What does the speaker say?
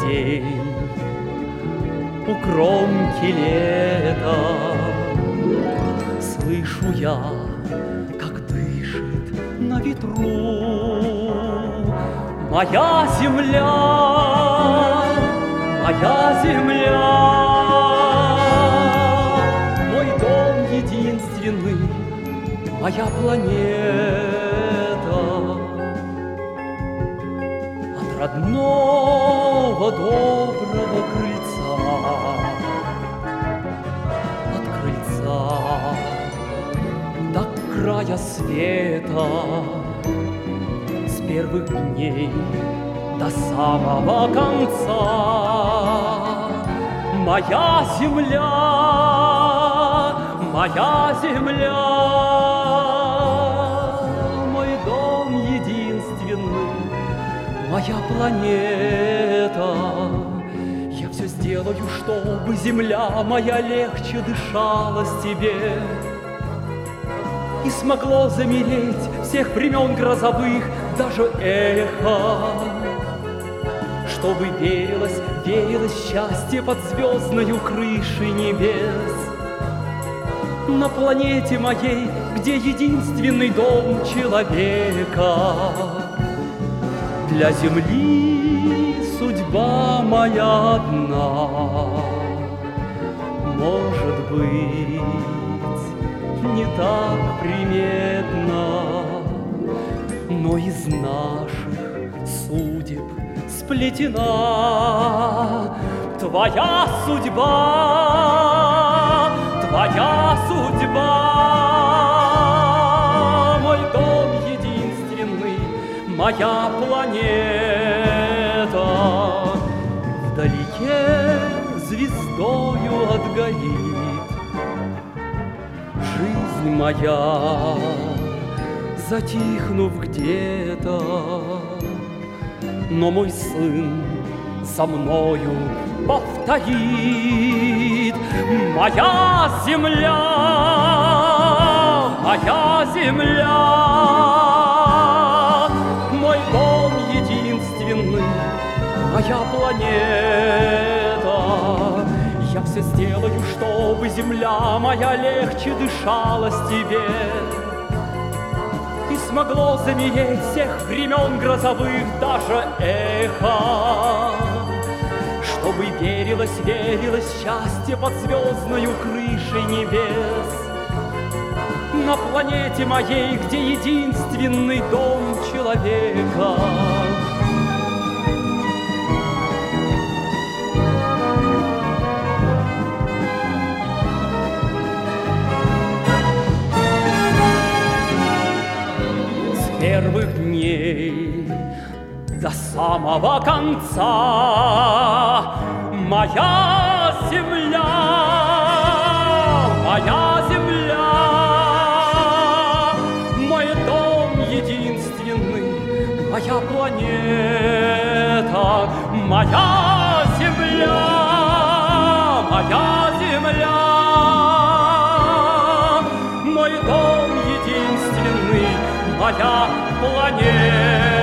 день у кромки лета слышу я, как дышит на ветру моя земля, моя земля, мой дом единственный, моя планета. От родного доброго крыльца, от крыльца до края света, с первых дней до самого конца. Моя земля, моя земля, мой дом единственный, моя планета. Я все сделаю, чтобы земля моя легче дышалась тебе и смогло замереть всех времен грозовых даже эхо, чтобы верилось, верилось счастье под звездною крышей небес. На планете моей, где единственный дом человека, для земли судьба моя одна. Может быть, не так приметно, но из наших судеб сплетена твоя судьба, твоя судьба. Мой дом единственный, моя планета. Вдалеке звездою отгорит жизнь моя, затихнув где-то. Но мой сын со мною повторит: моя земля, моя земля, мой дом единственный, моя планета. Я все сделаю, чтобы земля моя легче дышалась тебе и смогло замереть всех времен грозовых даже эхо, чтобы верилось, верилось счастье под звездною крышей небес. На планете моей, где единственный дом человека. Первых дней до самого конца моя земля, моя земля, мой дом единственный, моя планета, моя земля, моя земля, мой дом единственный, моя планета.